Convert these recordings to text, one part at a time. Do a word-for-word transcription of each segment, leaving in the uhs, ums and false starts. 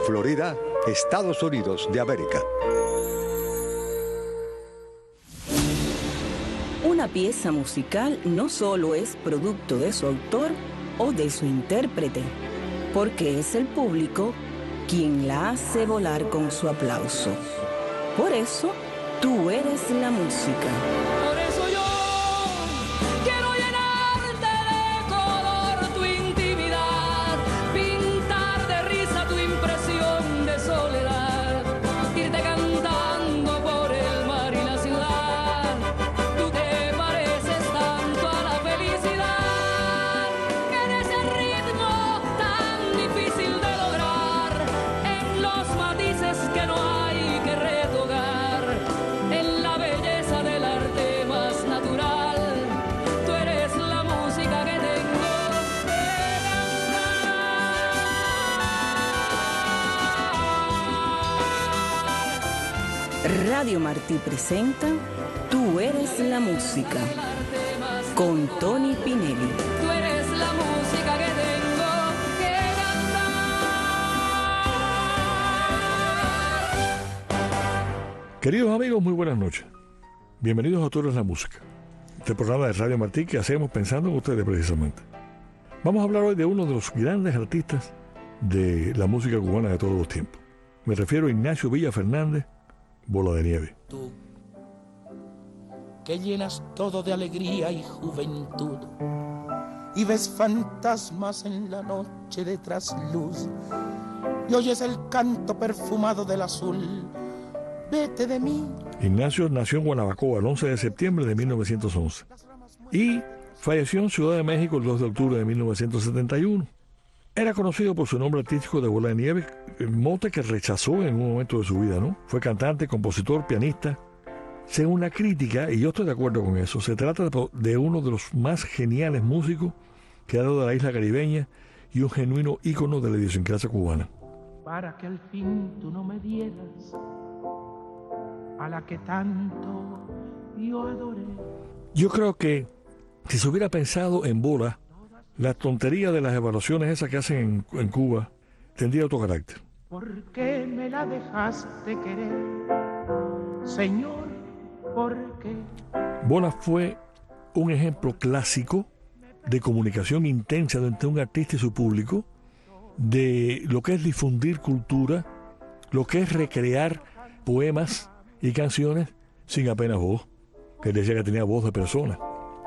Florida, Estados Unidos de América. Una pieza musical no solo es producto de su autor o de su intérprete, porque es el público quien la hace volar con su aplauso. Por eso, tú eres la música. Por eso yo quiero llenarte de color tu intimidad, pintar de risa tu impresión de soledad, irte cantando por el mar y la ciudad. Tú te pareces tanto a la felicidad, que en ese ritmo tan difícil de lograr, en los matices que no hay que retocar, en la belleza del arte más natural, tú eres la música que tengo que cantar. Radio Martí presenta Tú eres la música, con Tony Pinelli. Tú eres la música que tengo que cantar. Queridos amigos, muy buenas noches. Bienvenidos a Tú eres la música, este programa de Radio Martí que hacemos pensando en ustedes precisamente. Vamos a hablar hoy de uno de los grandes artistas de la música cubana de todos los tiempos. Me refiero a Ignacio Villa Fernández, Bola de Nieve. Tú, que llenas todo de alegría y juventud, y ves fantasmas en la noche de trasluz, y oyes el canto perfumado del azul. Vete de mí. Ignacio nació en Guanabacoa el once de septiembre de mil novecientos once y falleció en Ciudad de México el dos de octubre de mil novecientos setenta y uno. Era conocido por su nombre artístico de Bola de Nieve, el mote que rechazó en un momento de su vida, ¿no? Fue cantante, compositor, pianista. Según la crítica, y yo estoy de acuerdo con eso, se trata de uno de los más geniales músicos que ha dado la isla caribeña y un genuino ícono de la idiosincrasia cubana. Para que al fin tú no me dieras a la que tanto yo adoré. Yo creo que si se hubiera pensado en Bola, la tontería de las evaluaciones esas que hacen en, en Cuba tendría otro carácter. ¿Por qué me la dejaste querer, Señor? ¿Por qué? Bola fue un ejemplo clásico de comunicación intensa entre un artista y su público, de lo que es difundir cultura, lo que es recrear poemas y canciones sin apenas voz, que decía que tenía voz de persona.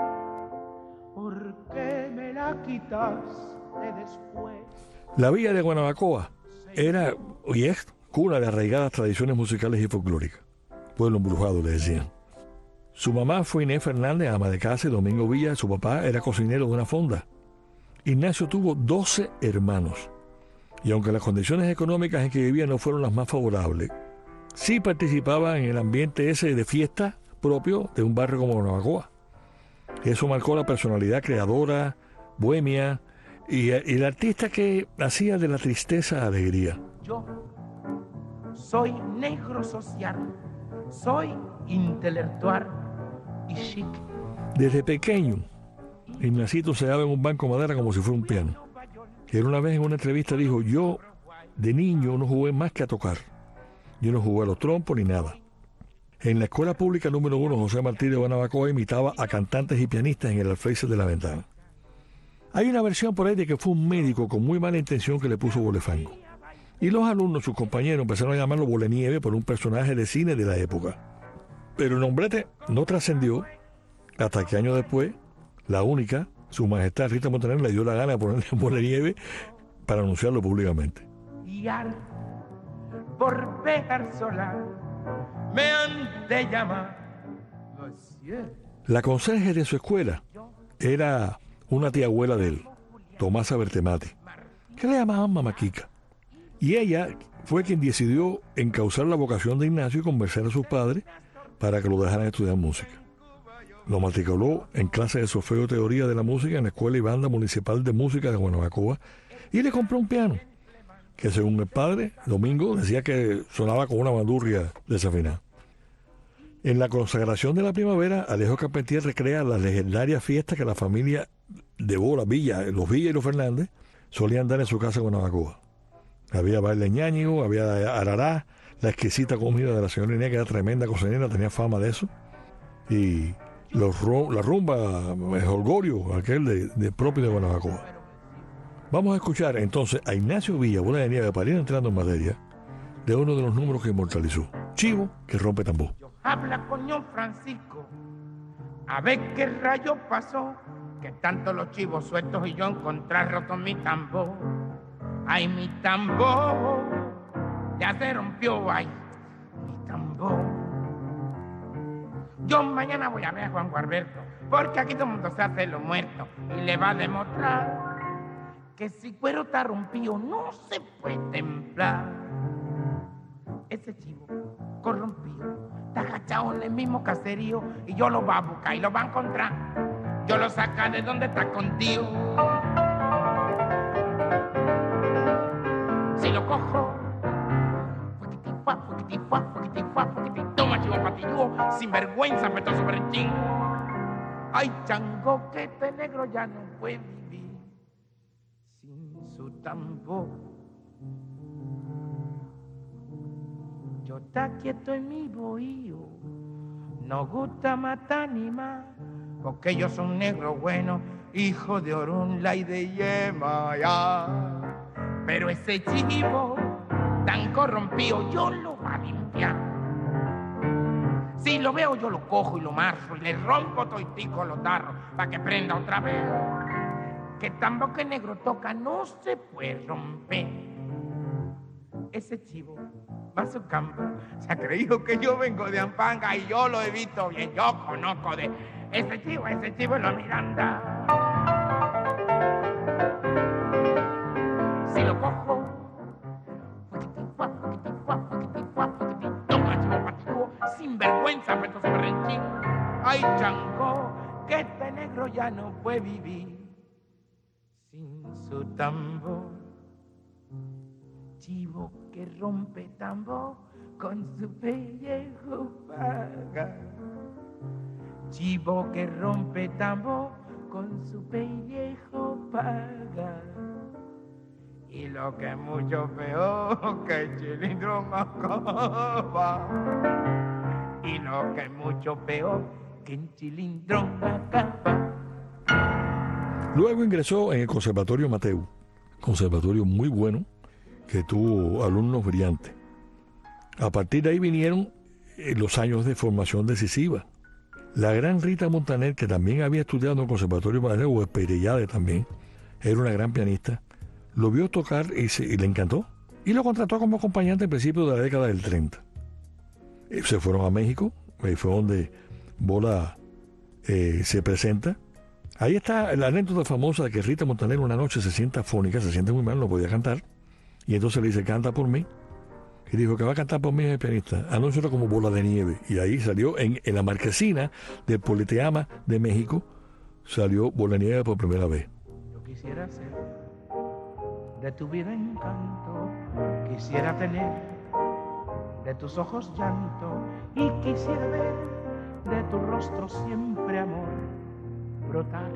¿Por qué me la quitaste después? La villa de Guanabacoa era y es cuna de arraigadas tradiciones musicales y folclóricas. Pueblo embrujado, le decían. Su mamá fue Inés Fernández, ama de casa, y Domingo Villa, su papá, era cocinero de una fonda. Ignacio tuvo doce hermanos, y aunque las condiciones económicas en que vivía no fueron las más favorables, sí participaba en el ambiente ese de fiesta propio de un barrio como Guanabacoa. Eso marcó la personalidad creadora, bohemia, y, y el artista que hacía de la tristeza alegría. Yo soy negro social, soy intelectual y chic. Desde pequeño, Ignacito se daba en un banco de madera como si fuera un piano. Y él una vez en una entrevista dijo: yo de niño no jugué más que a tocar. Yo no jugué a los trompos ni nada. En la escuela pública número uno, José Martí de Guanabacoa imitaba a cantantes y pianistas en el alféizar de la ventana. Hay una versión por ahí de que fue un médico con muy mala intención que le puso bolefango. Y los alumnos, sus compañeros, empezaron a llamarlo Bolenieve por un personaje de cine de la época. Pero el nombrete no trascendió hasta que años después, la única, su majestad Rita Montaner, le dio la gana de ponerle Bolenieve para anunciarlo públicamente. Y al por pegar solar me han de llamar. La conserje de su escuela era una tía abuela de él, Tomasa Bertemati, que le llamaban Mamaquica. Y ella fue quien decidió encauzar la vocación de Ignacio y convencer a sus padres para que lo dejaran estudiar música. Lo matriculó en clase de solfeo y teoría de la música en la Escuela y Banda Municipal de Música de Guanabacoa y le compró un piano, que según el padre, Domingo, decía que sonaba con una bandurria desafinada. En la consagración de la primavera, Alejo Carpentier recrea las legendarias fiestas que la familia de Bola, Villa, los Villa y los Fernández, solían dar en su casa en Guanabacoa. Había baile ñáñigo, había arará, la exquisita comida de la señora Inés, que era tremenda cocinera, tenía fama de eso. Y los, la rumba, el jolgorio, aquel de, de propio de Guanabacoa. Vamos a escuchar entonces a Ignacio Villa, Bola de Nieve, para ir entrando en materia, de uno de los números que inmortalizó, Chivo que rompe tambor. Habla con Don Francisco, a ver qué rayo pasó, que tanto los chivos sueltos y yo encontrar roto mi tambor. Ay, mi tambor, ya se rompió, ay, mi tambor. Yo mañana voy a ver a Juan Gualberto, porque aquí todo el mundo se hace lo muerto, y le va a demostrar que si cuero está rompido no se puede templar. Ese chivo corrompido está agachado en el mismo caserío y yo lo va a buscar y lo va a encontrar. Yo lo saca de donde está contigo. Si lo cojo, fuequitifua, fuequitifua, fuequitifua, fuequitifua, toma chivo patilludo, sin vergüenza, apetoso sobre el chingo. Ay, chango, que este negro ya no puede vivir sin su tambor. Yo está quieto en mi bohío, no gusta matar ni más, porque ellos son negros buenos, hijos de Orunla y de Yemaya. Pero ese chivo tan corrompido yo lo voy a limpiar. Si lo veo yo lo cojo y lo marzo y le rompo toitico los tarros para que prenda otra vez. Que tambo que negro toca no se puede romper. Ese chivo va a su campo, se ha creído que yo vengo de Ampanga y yo lo he visto bien, yo conozco de ese chivo, ese chivo es la Miranda. Si lo cojo, fuequitifua, fuequitifua, fuequitifua, fuequitifua, toma chivo pativo, sin vergüenza, pero sobre el chivo. Ay, chango, que este negro ya no puede vivir sin su tambor. Chivo que rompe tambor con su pellejo paga. Chivo que rompe tambor con su pellejo paga. Y lo que es mucho peor que el chilindrón acaba. Y lo que es mucho peor que el chilindrón acaba. Luego ingresó en el Conservatorio Mateu, conservatorio muy bueno, que tuvo alumnos brillantes. A partir de ahí vinieron eh, los años de formación decisiva. La gran Rita Montaner, que también había estudiado en el Conservatorio Mateu, o Perellade también, era una gran pianista, lo vio tocar y, se, y le encantó. Y lo contrató como acompañante en principio de la década del treinta. Eh, se fueron a México, ahí fue donde Bola eh, se presenta. Ahí está la anécdota famosa de que Rita Montaner una noche se siente afónica, se siente muy mal, no podía cantar. Y entonces le dice, canta por mí. Y dijo, que va a cantar por mí el pianista. Anúncialo como Bola de Nieve. Y ahí salió, en, en la marquesina del Politeama de México, salió Bola de Nieve por primera vez. Yo quisiera ser de tu vida encanto, quisiera tener de tus ojos llanto, y quisiera ver de tu rostro siempre amor brotar.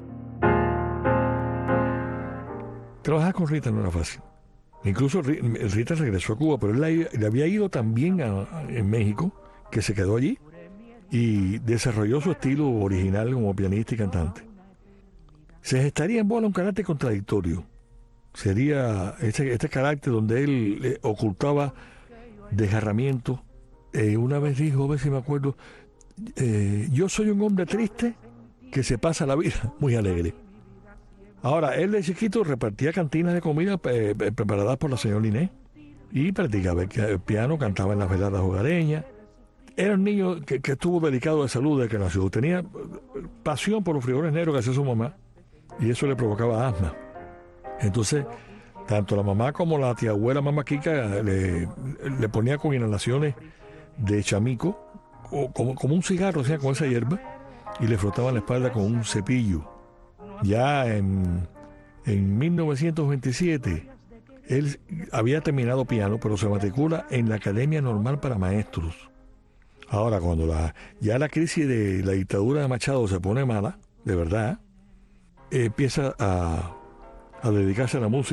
Trabajar con Rita no era fácil. Incluso Rita regresó a Cuba, pero él le había ido también a, a, en México, que se quedó allí y desarrolló su estilo original como pianista y cantante. Se gestaría en Bola un carácter contradictorio. Sería este, este carácter donde él eh, ocultaba desgarramiento. Eh, una vez dijo, a ver si me acuerdo, eh, yo soy un hombre triste que se pasa la vida muy alegre. Ahora, él de chiquito repartía cantinas de comida eh, preparadas por la señora Inés y practicaba el piano, cantaba en las veladas hogareñas. Era un niño que, que estuvo delicado de salud desde que nació. Tenía pasión por los frijoles negros que hacía su mamá y eso le provocaba asma. Entonces, tanto la mamá como la tía abuela mamá Kika le, le ponía con inhalaciones de chamico o como, como un cigarro, o sea, con esa hierba, y le frotaban la espalda con un cepillo. Ya en, en mil novecientos veintisiete, él había terminado piano, pero se matricula en la Academia Normal para Maestros. Ahora, cuando la, ya la crisis de la dictadura de Machado se pone mala, de verdad, eh, empieza a, a dedicarse a la música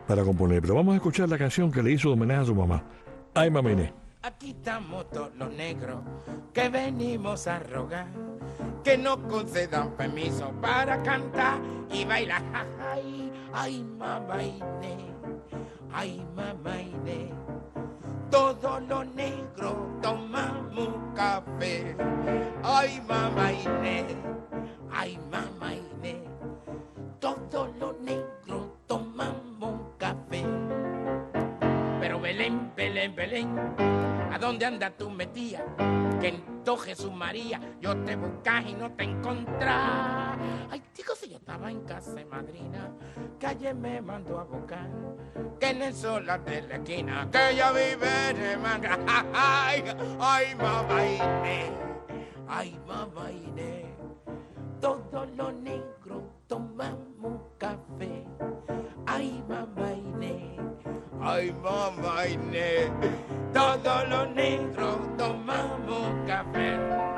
para componer. Pero vamos a escuchar la canción que le hizo de homenaje a su mamá. Ay, Mama Inés. Aquí estamos todos los negros que venimos a rogar que nos concedan permiso para cantar y bailar. Ay, ay, mamá Inés, ay, mamá Inés, todos los negros tomamos café. Ay, mamá Inés, ay, mamá Inés, todos los negros tomamos café. Pero Belén, Belén, Belén, ¿a dónde andas tú metida? Que en tu Jesús María yo te buscas y no te encontrás. Ay, digo, si yo estaba en casa de madrina, que ayer me mandó a buscar, que en el solar de la esquina, que ella vive en manga. Ay, ay, mamá Inés, ay, mamá Inés, todos los negros tomamos café. Ay, mamá Inés, ay, mamá Inés, todos los negros tomamos café.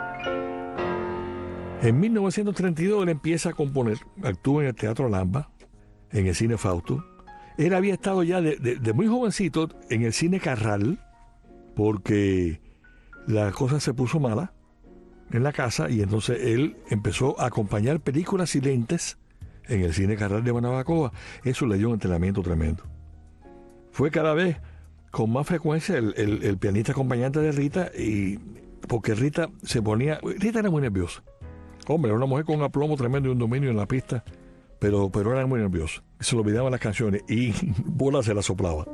En mil novecientos treinta y dos él empieza a componer, actúa en el Teatro Lamba, en el Cine Fausto. Él había estado ya de, de, de muy jovencito en el Cine Carral, porque la cosa se puso mala en la casa, y entonces él empezó a acompañar películas silentes en el Cine Carral de Guanabacoa. Eso le dio un entrenamiento tremendo. Fue cada vez con más frecuencia el, el, el pianista acompañante de Rita, y porque Rita se ponía... Rita era muy nerviosa. Hombre, era una mujer con un aplomo tremendo y un dominio en la pista, pero, pero era muy nerviosa. Se le olvidaban las canciones y bola se la soplaba.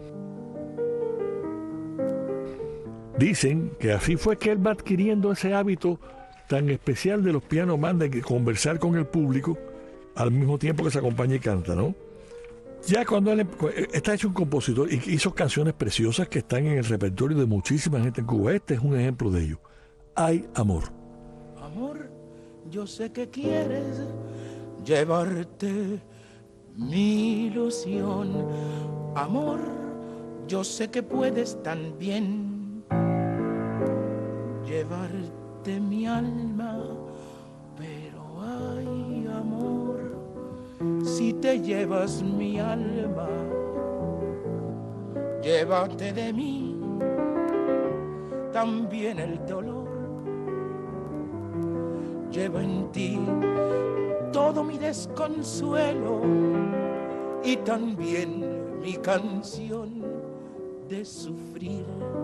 Dicen que así fue que él va adquiriendo ese hábito tan especial de los pianos man, de conversar con el público al mismo tiempo que se acompaña y canta, ¿no? Ya cuando él está hecho un compositor y hizo canciones preciosas que están en el repertorio de muchísima gente en Cuba. Este es un ejemplo de ello. Hay amor. Amor, yo sé que quieres llevarte mi ilusión. Amor, yo sé que puedes también llevarte mi alma. Pero ay, amor, si te llevas mi alma, llévate de mí también el dolor. Llevo en ti todo mi desconsuelo y también mi canción de sufrir.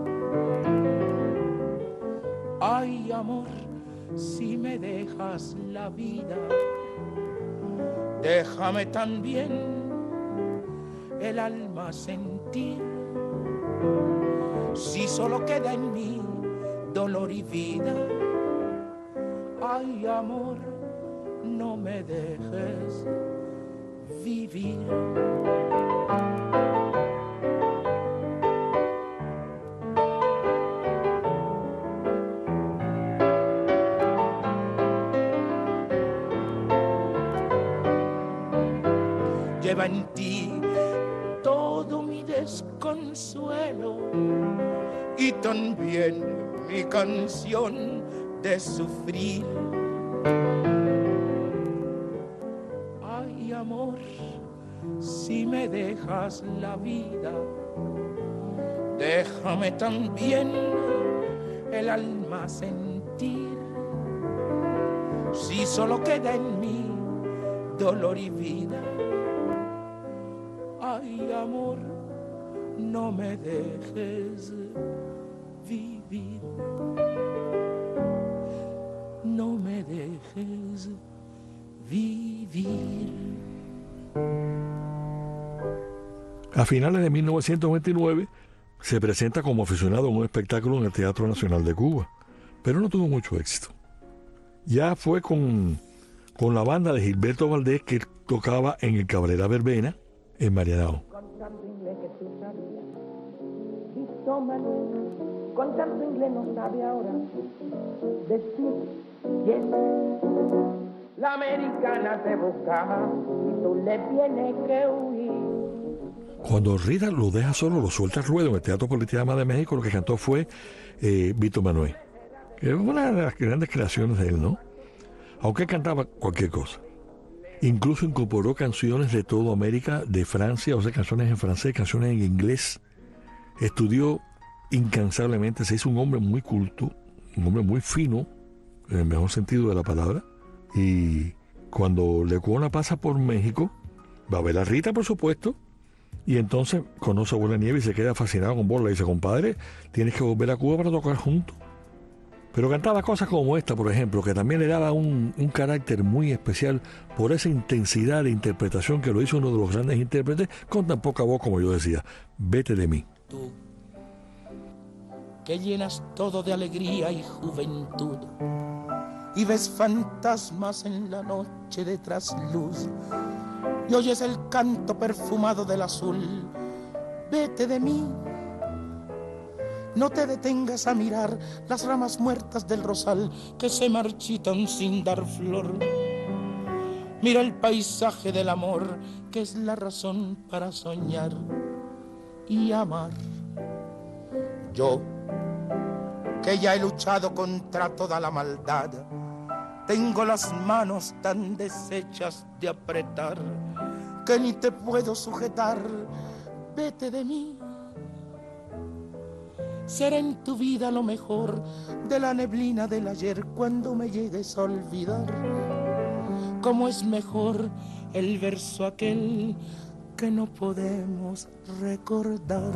Ay, amor, si me dejas la vida, déjame también el alma sentir. Si solo queda en mí dolor y vida, ay, amor, no me dejes vivir. Lleva en ti todo mi desconsuelo y también mi canción de sufrir. Ay, amor, si me dejas la vida, déjame también el alma sentir. Si solo queda en mí dolor y vida, ay, amor, no me dejes vivir. No me dejes vivir. A finales de mil novecientos veintinueve se presenta como aficionado en un espectáculo en el Teatro Nacional de Cuba, pero no tuvo mucho éxito. Ya fue con, con la banda de Gilberto Valdés, que tocaba en el Cabrera Verbena en Marianao. Con tanto inglés que tú sabías, Víctor Manuel, con tanto inglés no sabe ahora decir yes. La americana te busca y tú le tienes que huir. Cuando Rita lo deja solo, lo suelta al ruedo en el Teatro Politeama de México, lo que cantó fue eh, Víctor Manuel, que es una de las grandes creaciones de él, ¿no? Aunque cantaba cualquier cosa. Incluso incorporó canciones de toda América, de Francia, o sea, canciones en francés, canciones en inglés. Estudió incansablemente, se hizo un hombre muy culto, un hombre muy fino, en el mejor sentido de la palabra. Y cuando Lecuona pasa por México, va a ver a Rita, por supuesto, y entonces conoce a Bola Nieve y se queda fascinado con Bola. Y dice, compadre, tienes que volver a Cuba para tocar juntos. Pero cantaba cosas como esta, por ejemplo, que también le daba un, un carácter muy especial por esa intensidad de interpretación que lo hizo uno de los grandes intérpretes con tan poca voz como yo decía. Vete de mí. Tú, que llenas todo de alegría y juventud, y ves fantasmas en la noche de trasluz, y oyes el canto perfumado del azul. Vete de mí. No te detengas a mirar las ramas muertas del rosal que se marchitan sin dar flor. Mira el paisaje del amor, que es la razón para soñar y amar. Yo, que ya he luchado contra toda la maldad, tengo las manos tan deshechas de apretar que ni te puedo sujetar. Vete de mí. Será en tu vida lo mejor de la neblina del ayer cuando me llegues a olvidar. Cómo es mejor el verso aquel que no podemos recordar.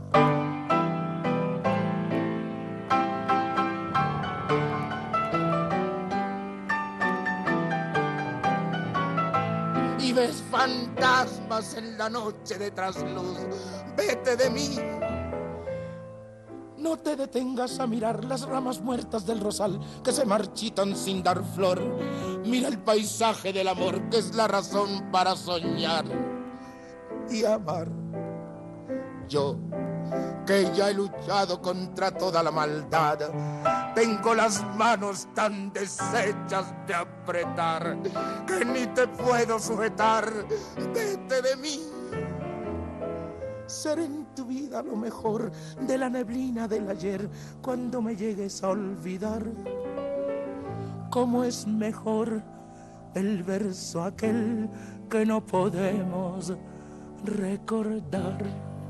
Y ves fantasmas en la noche de trasluz. Vete de mí. No te detengas a mirar las ramas muertas del rosal que se marchitan sin dar flor. Mira el paisaje del amor, que es la razón para soñar y amar. Yo, que ya he luchado contra toda la maldad, tengo las manos tan deshechas de apretar que ni te puedo sujetar. Vete de mí. Seré en tu vida lo mejor de la neblina del ayer cuando me llegues a olvidar. Cómo es mejor el verso aquel que no podemos recordar.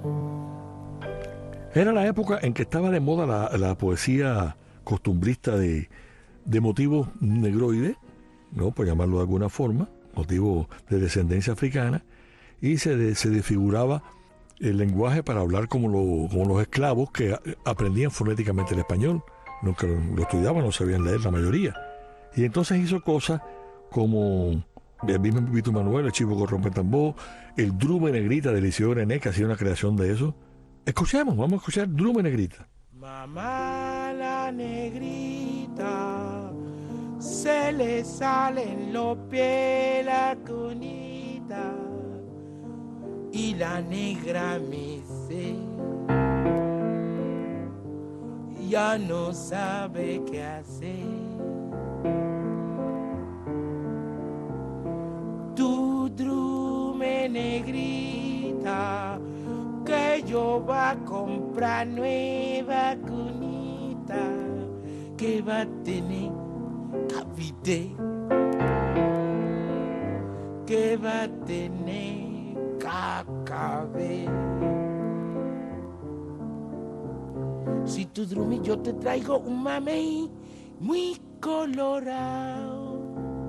Era la época en que estaba de moda la, la poesía costumbrista de, de motivos negroides, ¿no?, por llamarlo de alguna forma, motivos de descendencia africana, y se, de, se desfiguraba el lenguaje para hablar como, lo, como los esclavos que aprendían fonéticamente el español. Nunca lo, lo estudiaban, no sabían leer la mayoría. Y entonces hizo cosas como el mismo Pipito Manuel, el Chivo que rompe tambor, el Drume Negrita de Liceo René, que ha sido una creación de eso. Escuchemos, vamos a escuchar Drume Negrita. Mamá la negrita, se le salen los pies la cunita, y la negra me dice, ya no sabe qué hacer. Tu drume negrita, que yo va a comprar nueva cunita, que va a tener cavite, que va a tener cacabe. Si tu drume yo te traigo un mamey muy colorado,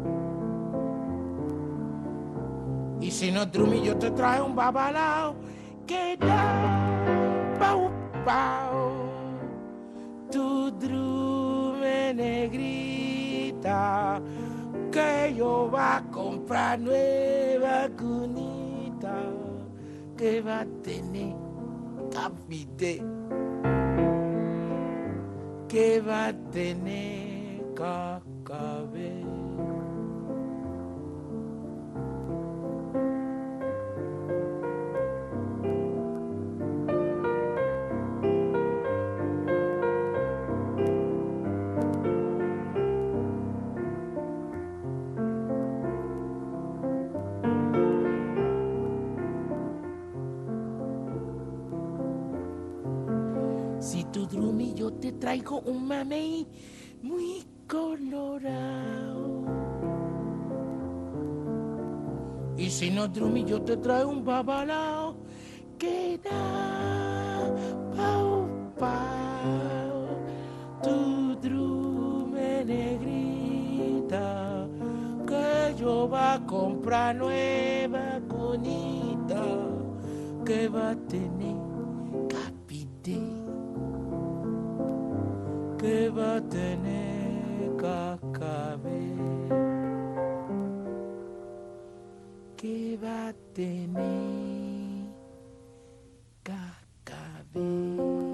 y si no drume yo te traigo un babalao que da pau pau. Tu drume negrita, que yo va a comprar nueva cunita, que va a tener cavite, que va a tener cacabe. Si tu drumi yo te traigo un mamey muy colorado, Y si no drumillo te trae un babalao que da pau pau, tu drume negrita, que yo va a comprar nueva conita, que va a tener capité, que va a tener cacabé, que va a tener cacabé.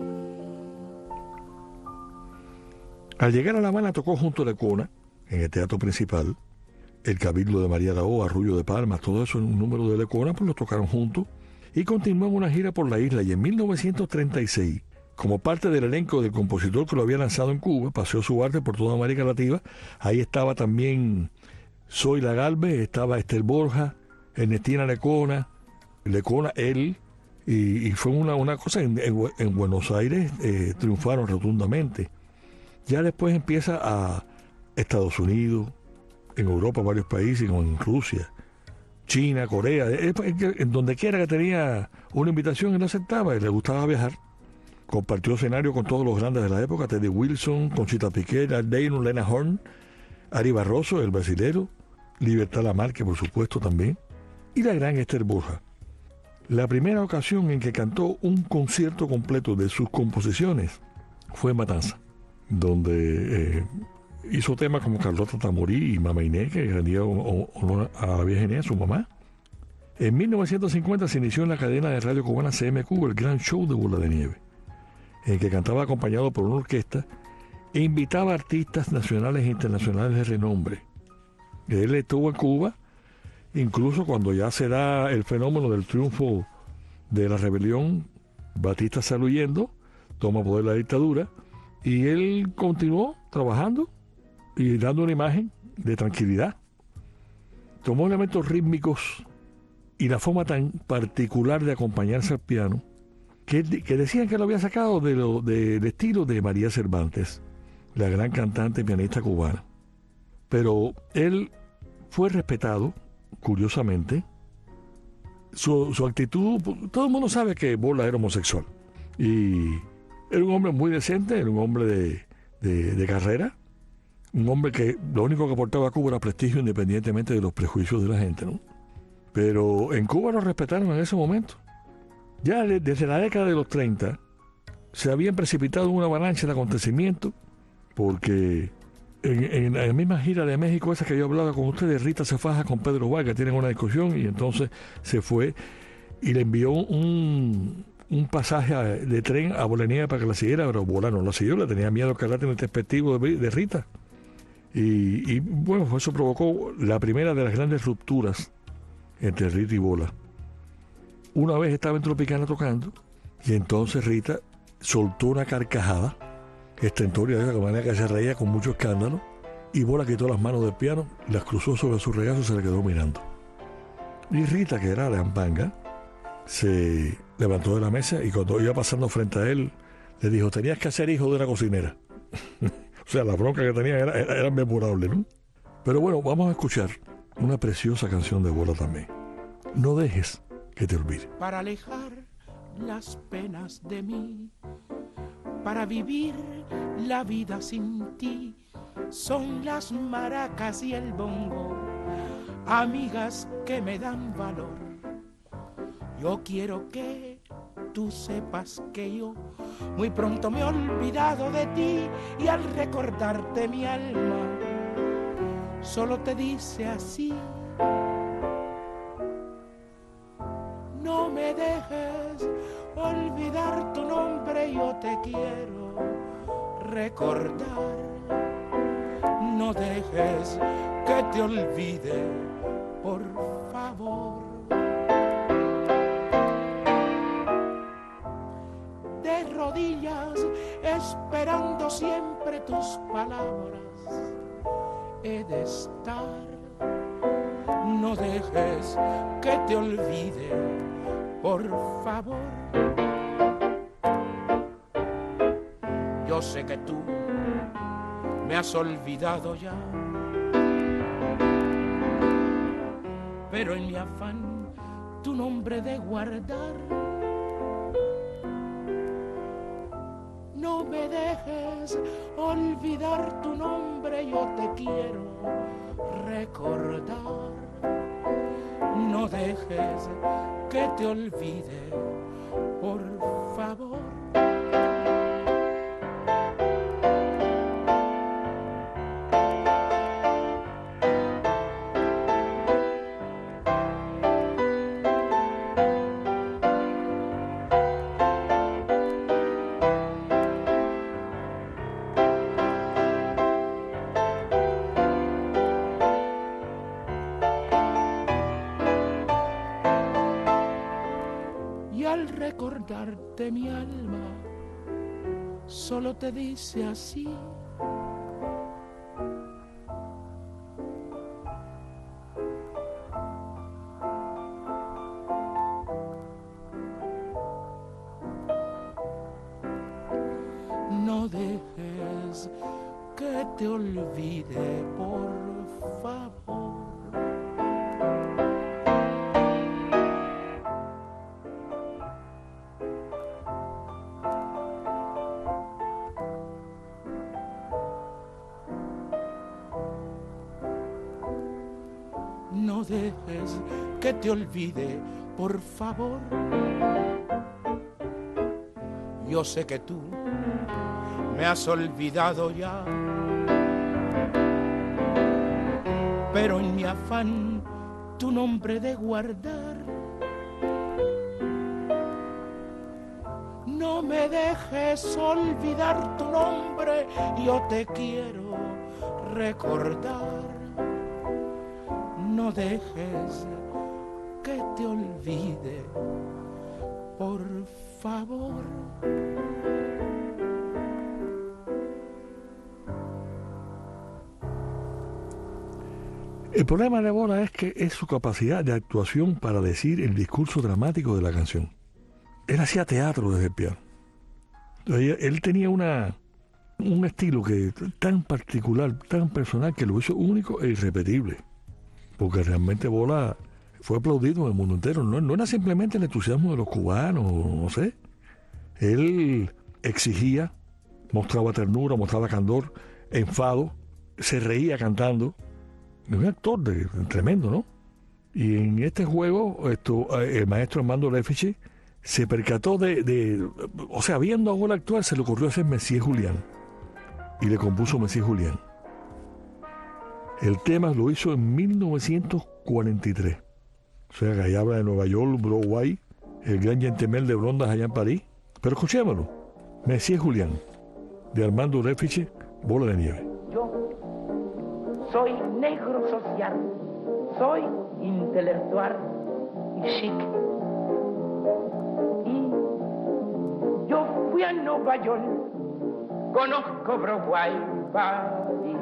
Al llegar a La Habana tocó junto a Lecona, en el teatro principal, el Cabildo de María Lao, Arrullo de Palmas, todo eso en un número de Lecona, pues lo tocaron juntos, y continuó en una gira por la isla, y en mil novecientos treinta y seis, como parte del elenco del compositor que lo había lanzado en Cuba, paseó su arte por toda América Latina. Ahí estaba también Zoila Galvez, estaba Esther Borja, Ernestina Lecona, Lecona, él, y, y fue una, una cosa, en, en, en Buenos Aires eh, triunfaron rotundamente. Ya después empieza a Estados Unidos, en Europa, varios países, como en Rusia, China, Corea, eh, en donde quiera que tenía una invitación, él aceptaba y le gustaba viajar. Compartió escenario con todos los grandes de la época, Teddy Wilson, Conchita Piquet, Art Dayton, Lena Horne, Ari Barroso, el brasilero, Libertad Lamarque, por supuesto, también, y la gran Esther Borja. La primera ocasión en que cantó un concierto completo de sus composiciones fue en Matanza, donde eh, hizo temas como Carlota Tamorí y Mama Inés, que rendía honor a la vieja Inés, su mamá. En mil novecientos cincuenta se inició en la cadena de radio cubana C M Q el gran show de Bola de Nieve, en el que cantaba acompañado por una orquesta e invitaba a artistas nacionales e internacionales de renombre. Él estuvo en Cuba, incluso cuando ya se da el fenómeno del triunfo de la rebelión, Batista sale huyendo, toma poder la dictadura, y él continuó trabajando y dando una imagen de tranquilidad. Tomó elementos rítmicos y la forma tan particular de acompañarse al piano, que, que decían que lo había sacado de lo, de, del estilo de María Cervantes, la gran cantante y pianista cubana. Pero él fue respetado, curiosamente. Su, su actitud, todo el mundo sabe que Bola era homosexual. Y era un hombre muy decente, era un hombre de, de, de carrera, un hombre que lo único que aportaba a Cuba era prestigio independientemente de los prejuicios de la gente, ¿no? Pero en Cuba lo respetaron en ese momento. Ya desde la década de los treinta se habían precipitado una avalancha de acontecimientos, porque en, en la misma gira de México, esa que yo hablaba con ustedes, Rita se faja con Pedro Vargas, tienen una discusión, y entonces se fue y le envió un, un pasaje de tren a Bola de Nieve para que la siguiera, pero Bola no la siguió, le tenía miedo al carácter despectivo de, de Rita. Y, y bueno, eso provocó la primera de las grandes rupturas entre Rita y Bola. Una vez estaba en Tropicana tocando, y entonces Rita soltó una carcajada estentoria, de la manera que se reía con mucho escándalo, y Bola quitó las manos del piano, las cruzó sobre su regazo y se le quedó mirando. Y Rita, que era de Ampanga, se levantó de la mesa y cuando iba pasando frente a él, le dijo: tenías que ser hijo de una cocinera. O sea, la bronca que tenía era, era, era memorable, ¿no? Pero bueno, vamos a escuchar una preciosa canción de Bola también. No dejes que te olvide. Para alejar las penas de mí, para vivir la vida sin ti, son las maracas y el bongo, amigas que me dan valor. Yo quiero que tú sepas que yo muy pronto me he olvidado de ti, y al recordarte mi alma solo te dice así: no me dejes olvidar tu nombre, yo te quiero recordar. No dejes que te olvide, por favor. De rodillas, esperando siempre tus palabras, he de estar. No dejes que te olvide, por favor. Yo sé que tú me has olvidado ya, pero en mi afán tu nombre de guardar, no me dejes olvidar tu nombre, yo te quiero recordar. No dejes que te olvide, por favor. Recordarte mi alma solo te dice así: no dejes que te olvide, por favor. No dejes que te olvide, por favor. Yo sé que tú me has olvidado ya, pero en mi afán tu nombre de guardar, no me dejes olvidar tu nombre, yo te quiero recordar. No dejes que te olvide, por favor. El problema de Bola es que es su capacidad de actuación para decir el discurso dramático de la canción. Él hacía teatro desde el piano. Entonces, él tenía una, un estilo que tan particular, tan personal, que lo hizo único e irrepetible. Porque realmente Bola fue aplaudido en el mundo entero. No, no era simplemente el entusiasmo de los cubanos, no sé. Él exigía, mostraba ternura, mostraba candor, enfado, se reía cantando. Es un actor de, tremendo, ¿no? Y en este juego, esto, el maestro Armando Refici se percató de, de... O sea, viendo a Bola actuar, se le ocurrió hacer Messier Julián. Y le compuso Messier Julián. El tema lo hizo en mil novecientos cuarenta y tres. O sea, que ahí habla de Nueva York, Broadway, el gran gentleman de Blondas allá en París. Pero escuchémoslo. Messier Julián, de Armando Refici, Bola de Nieve. Yo soy negro social, soy intelectual y chic. Y yo fui a Nueva York, conozco Broadway, París.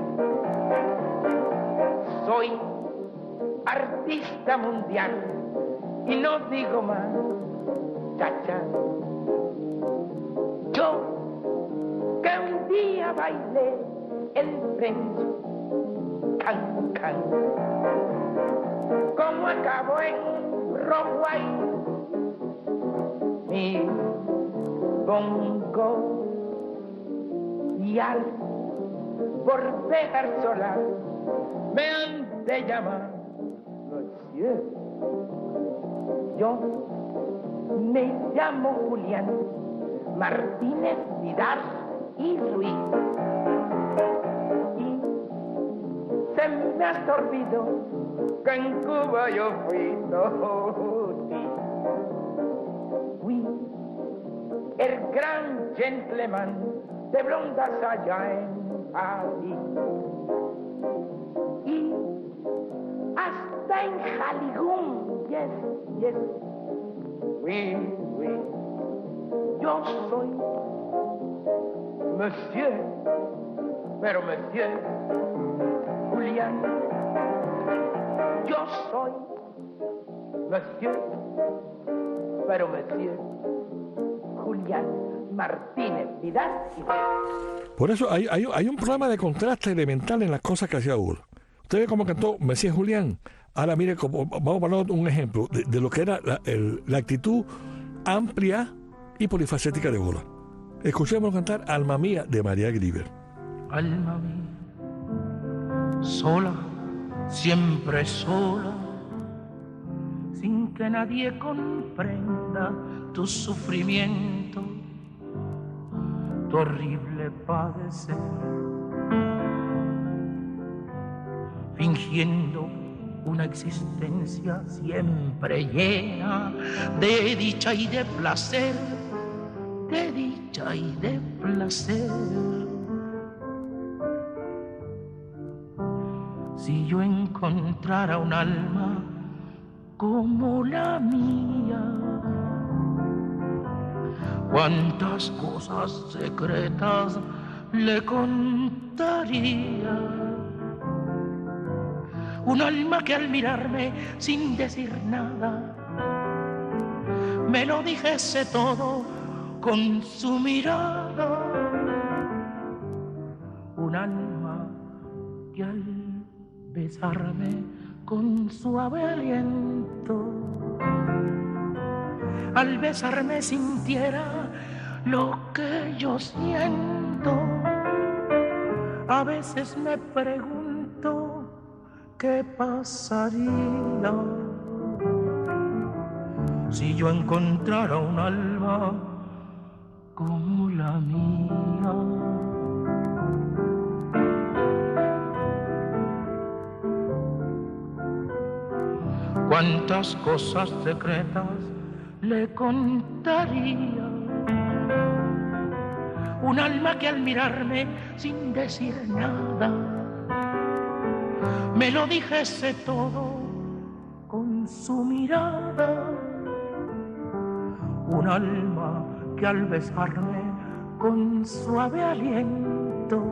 Soy artista mundial y no digo más, chacha. Yo que un día bailé el French can-can, como acabo en Broadway, mi bongo y al por dejar sola me han de llamar Monsieur. Yo me llamo Julián Martínez Vidal y Ruiz. Y se me ha sorbido que en Cuba yo fui, no, sí. Fui el gran gentleman de Blondas allá en París. Y hasta en Jaligún, yes, yes, oui, oui, yo soy Monsieur, pero Monsieur Julián, yo soy Monsieur, pero Monsieur Julián Martínez Vidal. Por eso hay, hay, hay un problema de contraste elemental en las cosas que hacía Bola. Usted ve cómo cantó Messier Julián. Ahora mire, como, vamos a poner un ejemplo de, de lo que era la, el, la actitud amplia y polifacética de Bola. Escuchemos cantar Alma Mía de María Grieber. Alma mía, sola, siempre sola, sin que nadie comprenda tu sufrimiento, tu horrible padecer, fingiendo una existencia siempre llena de dicha y de placer, de dicha y de placer. Si yo encontrara un alma como la mía, cuántas cosas secretas le contaría. Un alma que al mirarme sin decir nada me lo dijese todo con su mirada. Un alma que al besarme con suave aliento, al besarme sintiera lo que yo siento. A veces me pregunto qué pasaría si yo encontrara un alma como la mía. Cuántas cosas secretas le contaría. Un alma que al mirarme sin decir nada me lo dijese todo con su mirada. Un alma que al besarme con suave aliento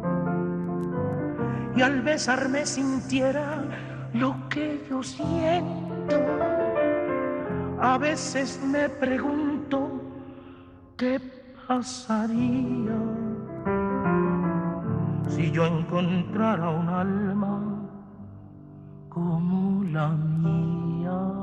y al besarme sintiera lo que yo siento. A veces me pregunto qué pasaría si yo encontrara un alma como la mía.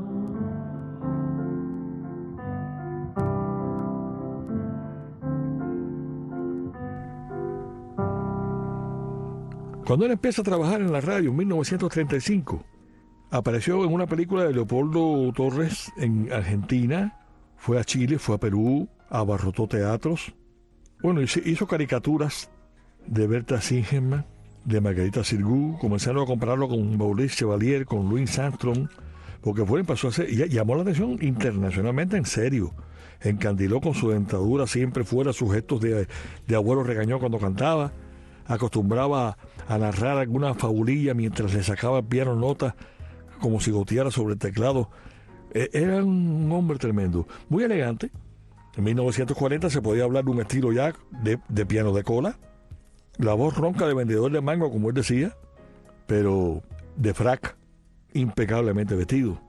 Cuando él empieza a trabajar en la radio en mil novecientos treinta y cinco, apareció en una película de Leopoldo Torres en Argentina, fue a Chile, fue a Perú, abarrotó teatros. Bueno, hizo caricaturas de Berta Singerman, de Margarita Xirgu, comenzaron a compararlo con Maurice Chevalier, con Louis Armstrong, porque fue, pasó a ser, y llamó la atención internacionalmente en serio. Encandiló con su dentadura siempre fuera, sus gestos de, de abuelo regañó cuando cantaba. Acostumbraba a narrar alguna fabulilla mientras le sacaba el piano notas como si goteara sobre el teclado. Eh, era un hombre tremendo, muy elegante. En mil novecientos cuarenta se podía hablar de un estilo ya de, de piano de cola, la voz ronca de vendedor de mango, como él decía, pero de frac, impecablemente vestido.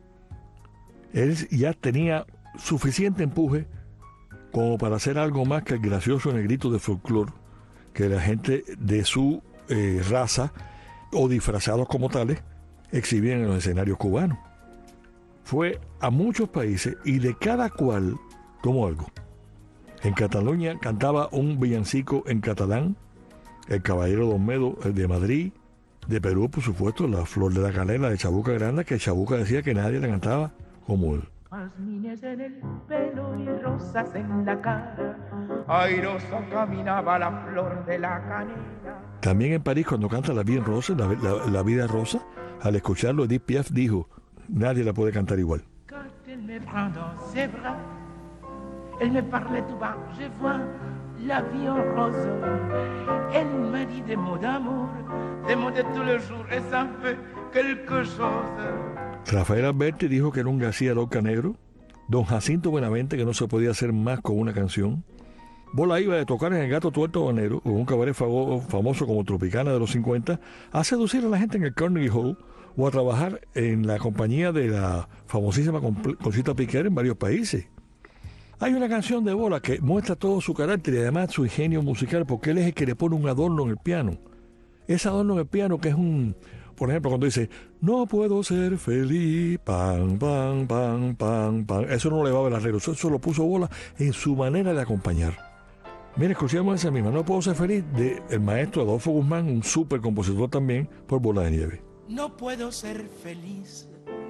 Él ya tenía suficiente empuje como para hacer algo más que el gracioso negrito de folclore que la gente de su eh, raza o disfrazados como tales exhibían en los escenarios cubanos. Fue a muchos países y de cada cual tomó algo. En Cataluña cantaba un villancico en catalán, El Caballero de Olmedo, el de Madrid. De Perú, por supuesto, La Flor de la Canela de Chabuca Granda, que Chabuca decía que nadie la cantaba como él. Jazmines en el pelo y rosas en la cara, airosa caminaba la flor de la canela. También en París, cuando canta La Vida Rosa, la, la, la Vida Rosa, al escucharlo, Edith Piaf dijo, nadie la puede cantar igual. Quand elle me prend dans ses bras, elle me parlait tout bas, je vois la vie en rose. Elle m'a dit des mots d'amour, des mots de tous les jours, et ça fait quelque chose. Rafael Alberti dijo que era un García Lorca negro. Don Jacinto Benavente, que no se podía hacer más con una canción. Bola iba de tocar en el Gato Tuerto Habanero, o un cabaret famoso como Tropicana de los cincuenta, a seducir a la gente en el Carnegie Hall o a trabajar en la compañía de la famosísima Conchita Piquer en varios países. Hay una canción de Bola que muestra todo su carácter y además su ingenio musical, porque él es el que le pone un adorno en el piano. Ese adorno en el piano, que es un, por ejemplo, cuando dice, no puedo ser feliz, pam, pam, pam, pam, pam, eso no le va a ver arreglo, eso, eso lo puso Bola en su manera de acompañar. Mira, escuchemos esa misma, no puedo ser feliz, del maestro Adolfo Guzmán, un súper compositor también, por Bola de Nieve. No puedo ser feliz,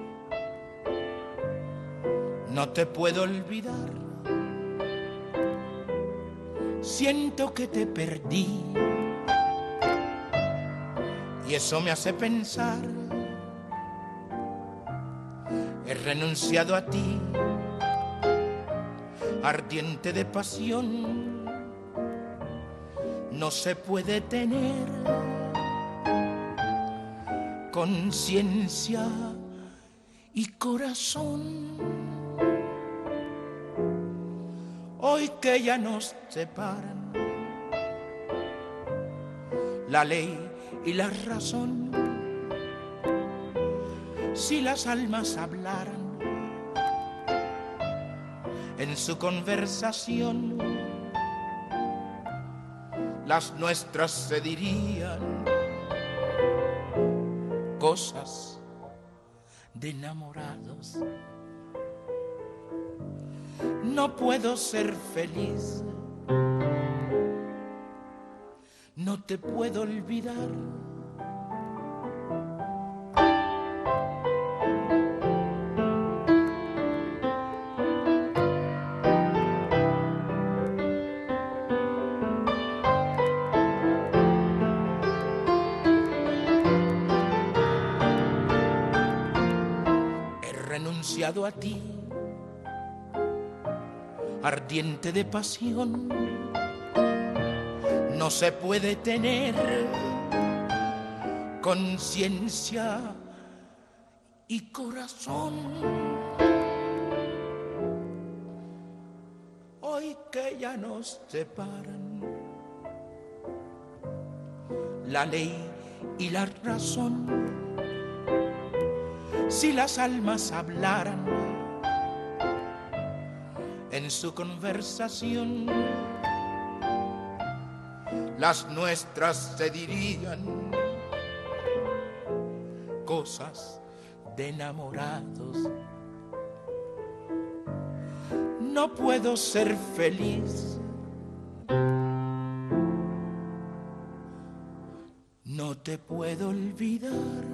no te puedo olvidar, siento que te perdí y eso me hace pensar, he renunciado a ti, ardiente de pasión, no se puede tener conciencia y corazón. Hoy que ya nos separan la ley y la razón, si las almas hablaran en su conversación, las nuestras se dirían cosas de enamorados. No puedo ser feliz, no te puedo olvidar. He renunciado a ti, ardiente de pasión, no se puede tener conciencia y corazón. Hoy que ya nos separan la ley y la razón, si las almas hablaran en su conversación, las nuestras se dirían cosas de enamorados. No puedo ser feliz, no te puedo olvidar.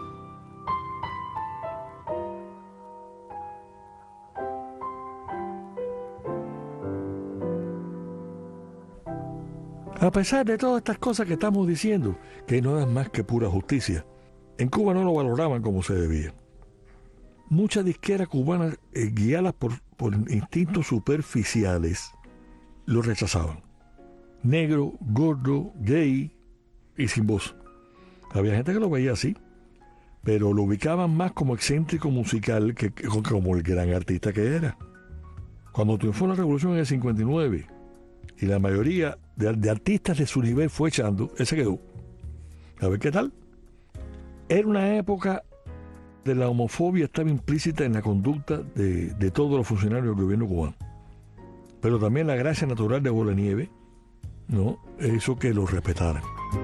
A pesar de todas estas cosas que estamos diciendo, que no es más que pura justicia, en Cuba no lo valoraban como se debía. Muchas disqueras cubanas, eh, guiadas por, por instintos superficiales, lo rechazaban. Negro, gordo, gay y sin voz. Había gente que lo veía así, pero lo ubicaban más como excéntrico musical que, que como el gran artista que era. Cuando triunfó la revolución en el cincuenta y nueve, y la mayoría de, de artistas de su nivel fue echando, él se quedó. A ver qué tal. Era una época de la homofobia, estaba implícita en la conducta de, de todos los funcionarios del gobierno cubano. Pero también la gracia natural de Bola de Nieve, ¿no?, hizo que lo respetaran.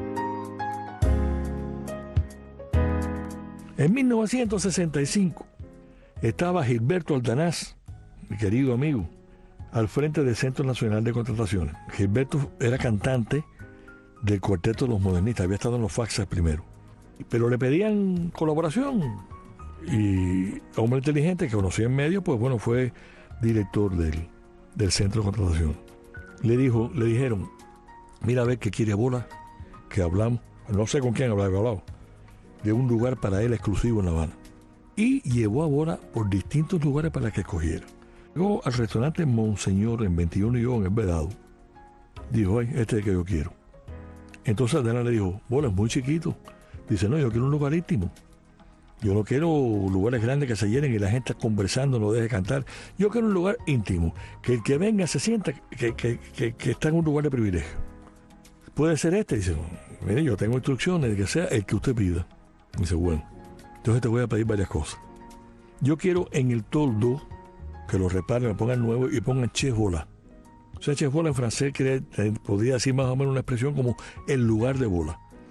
En mil novecientos sesenta y cinco estaba Gilberto Aldanás, mi querido amigo, al frente del Centro Nacional de Contrataciones. Gilberto era cantante del Cuarteto de los Modernistas, había estado en los Faxas primero. Pero le pedían colaboración y hombre inteligente que conocía en medio, pues bueno, fue director del, del Centro de Contratación. Le dijo, le dijeron, mira a ver qué quiere Bola, que hablamos, no sé con quién hablaba, hablado, de un lugar para él exclusivo en La Habana. Y llevó a Bola por distintos lugares para que escogiera. Llegó al restaurante Monseñor en veintiuno y yo en el Vedado. Dijo, ay, este es el que yo quiero. Entonces Adela le dijo, Bola, es muy chiquito. Dice, no, yo quiero un lugar íntimo. Yo no quiero lugares grandes que se llenen y la gente conversando, no deje cantar. Yo quiero un lugar íntimo, que el que venga se sienta que, que, que, que está en un lugar de privilegio. ¿Puede ser este? Dice, mire, yo tengo instrucciones de que sea el que usted pida. Dice, bueno, entonces te voy a pedir varias cosas. Yo quiero en el toldo que lo reparen, lo pongan nuevo y pongan Chef Bola. O sea, Chef Bola en francés quiere, podría decir más o menos una expresión como el lugar de Bola.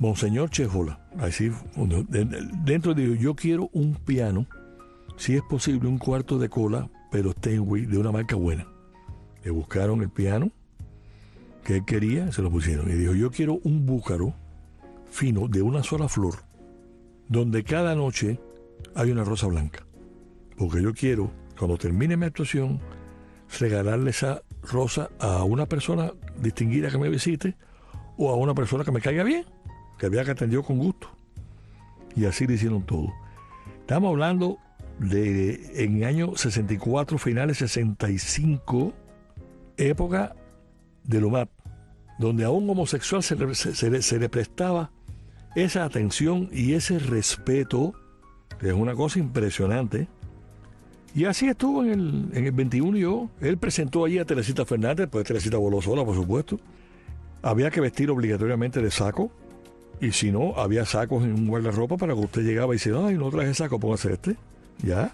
Monseñor Chejola, así, dentro dijo, yo quiero un piano, si es posible un cuarto de cola, pero Steinway, de una marca buena. Le buscaron el piano que él quería, se lo pusieron. Y dijo, yo quiero un búcaro fino de una sola flor, donde cada noche hay una rosa blanca. Porque yo quiero, cuando termine mi actuación, regalarle esa rosa a una persona distinguida que me visite o a una persona que me caiga bien, que vea que atendió con gusto. Y así le hicieron todo. Estamos hablando de en el año sesenta y cuatro, finales sesenta y cinco, época del U M A P, donde a un homosexual se le, se, se, le, se le prestaba esa atención y ese respeto, que es una cosa impresionante. Y así estuvo en el, en el veintiuno y yo. Él presentó allí a Teresita Fernández, pues Teresita voló sola, por supuesto. Había que vestir obligatoriamente de saco, y si no, había sacos en un guardarropa para que usted llegaba y decía, ay, no traje saco, póngase este. Ya.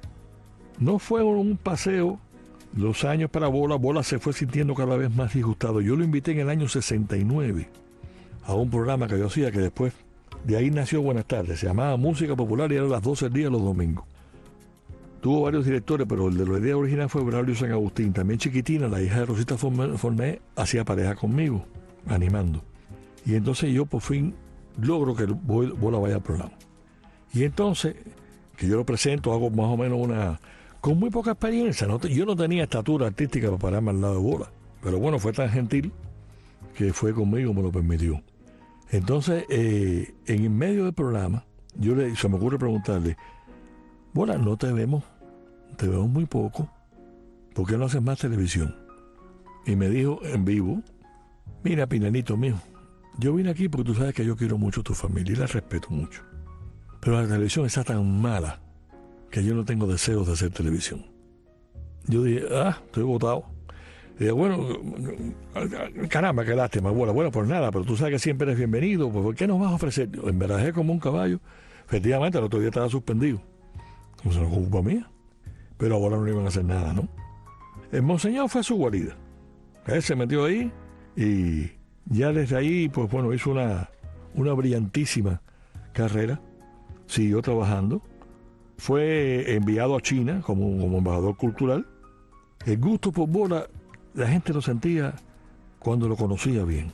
No fue un paseo. Los años para Bola, Bola se fue sintiendo cada vez más disgustado. Yo lo invité en el año sesenta y nueve a un programa que yo hacía, que después de ahí nació Buenas Tardes. Se llamaba Música Popular y era a las doce del día los domingos. Tuvo varios directores, pero el de la idea original fue Braulio San Agustín. También Chiquitina, la hija de Rosita Forné, hacía pareja conmigo, animando. Y entonces yo por fin logro que Bola vaya al programa. Y entonces, que yo lo presento, hago más o menos una... con muy poca experiencia. ¿no? Yo no tenía estatura artística para pararme al lado de Bola. Pero bueno, fue tan gentil que fue conmigo, me lo permitió. Entonces, eh, en el medio del programa, yo le, se me ocurre preguntarle, Bola, no te vemos, te vemos muy poco, ¿por qué no haces más televisión? Y me dijo en vivo, mira, Pinanito mío, yo vine aquí porque tú sabes que yo quiero mucho a tu familia y la respeto mucho. Pero la televisión está tan mala que yo no tengo deseos de hacer televisión. Yo dije, ah, estoy botado. Y dije, bueno, caramba, qué lástima, Bola. Bueno, pues nada, pero tú sabes que siempre eres bienvenido, pues ¿qué nos vas a ofrecer? Enverajé como un caballo. Efectivamente, el otro día estaba suspendido. No se nos culpa mía. Pero ahora no le iban a hacer nada, ¿no? El Monseñor fue a su guarida. Él se metió ahí y ya desde ahí, pues bueno, hizo una, una brillantísima carrera. Siguió trabajando. Fue enviado a China como, como embajador cultural. El gusto por Bola, la gente lo sentía cuando lo conocía bien.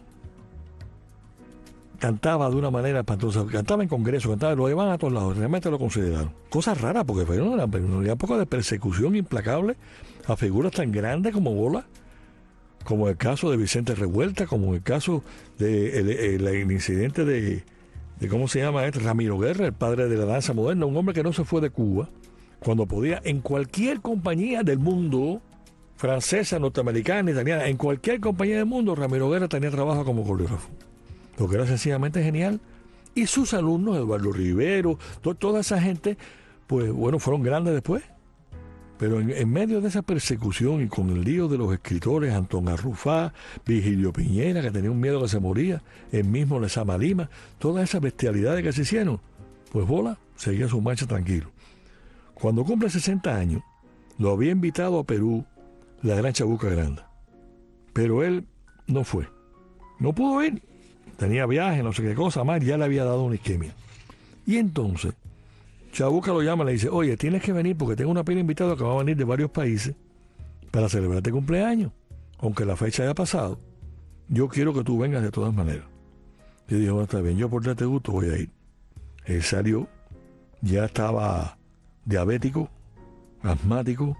Cantaba de una manera espantosa, cantaba en congreso, cantaba, lo llevaban a todos lados, realmente lo consideraron. Cosas raras, porque fue una, una época de persecución implacable a figuras tan grandes como Bola, como el caso de Vicente Revuelta, como el caso del de el, el incidente de, de, ¿cómo se llama este? Ramiro Guerra, el padre de la danza moderna, un hombre que no se fue de Cuba, cuando podía, en cualquier compañía del mundo, francesa, norteamericana, italiana, en cualquier compañía del mundo, Ramiro Guerra tenía trabajo como coreógrafo. Lo que era sencillamente genial. Y sus alumnos, Eduardo Rivero, to, toda esa gente, pues bueno, fueron grandes después. Pero en, en medio de esa persecución y con el lío de los escritores, Antón Arrufá, Vigilio Piñera, que tenía un miedo que se moría, el mismo Lezama Lima, todas esas bestialidades que se hicieron, pues Bola seguía su marcha tranquilo. Cuando cumple sesenta años, lo había invitado a Perú la gran Chabuca Granda. Pero él no fue. No pudo ir. Tenía viaje, no sé qué cosa más, ya le había dado una isquemia. Y entonces, Chabuca lo llama y le dice, oye, tienes que venir porque tengo una pila de invitados que van a venir de varios países para celebrar este cumpleaños. Aunque la fecha haya pasado, yo quiero que tú vengas de todas maneras. Yo dije, bueno, está bien, yo por darte gusto voy a ir. Él salió, ya estaba diabético, asmático,